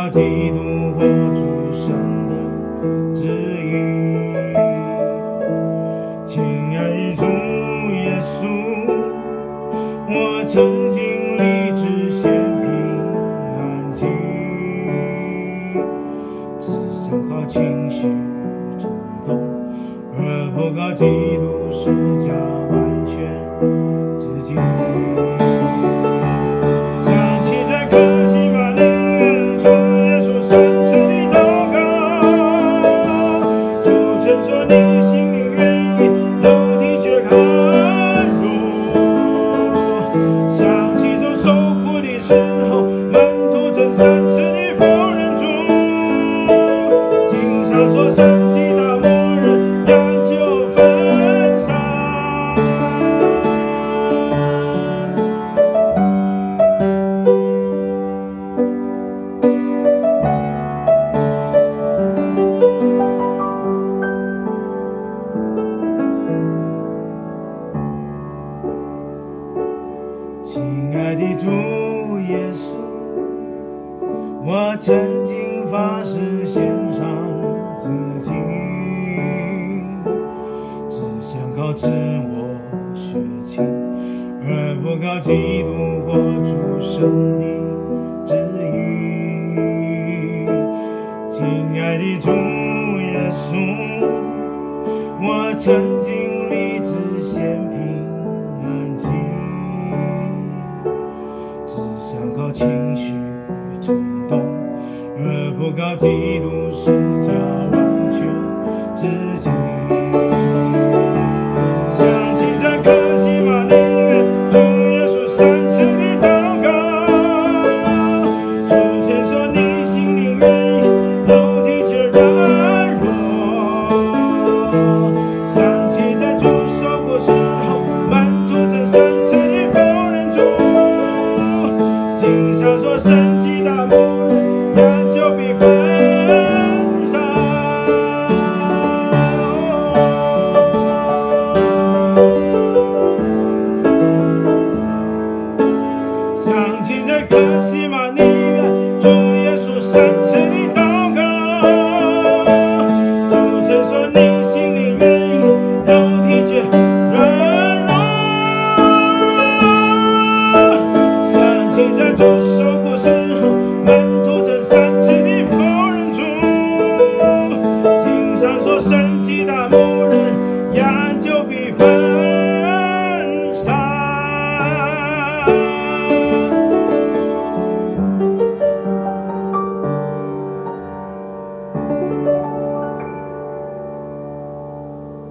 告基督活出神的旨意。亲爱的主耶稣，我曾经立志显平安静，只想靠情绪冲动，而不靠基督十架完全自己。想起这可惜吧，宁愿主耶稣三次的祷告，主曾说你心里愿意，肉体却看弱。想起主受苦的时候，门徒曾三次的否认主，经常说神迹大魔人研究分散。亲爱的主耶稣，我曾经发誓献上自己，只想靠自我血气，而不靠基督活出神的旨意。亲爱的主耶稣，我曾经立志显平安静，只想靠情绪冲动，而不靠基督十架完全自己。想起这可惜吗？宁愿主耶稣三次的祷告，主曾说你心里愿意，肉体却软弱。想起在主受苦时候，门徒曾三次的否认主，经常说神迹大魔人研究比分散。想起这可惜吗？宁愿主耶稣三次